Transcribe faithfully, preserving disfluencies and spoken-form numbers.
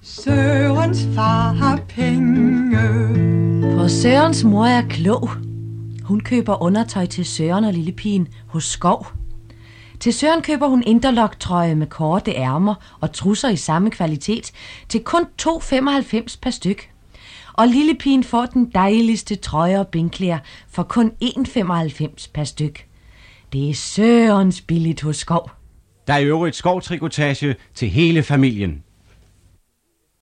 Sørens far har penge. For Sørens mor er klog. Hun køber undertøj til Søren og lillepigen hos Skov. Til Søren køber hun interlock-trøje med korte ærmer og trusser i samme kvalitet til kun to kroner femoghalvfems per styk. Og lillepigen får den dejligste trøje og benklæder for kun en kroner femoghalvfems per styk. Det er Sørens billigt hos Skov. Der er i øvrigt Skov-trikotage til hele familien.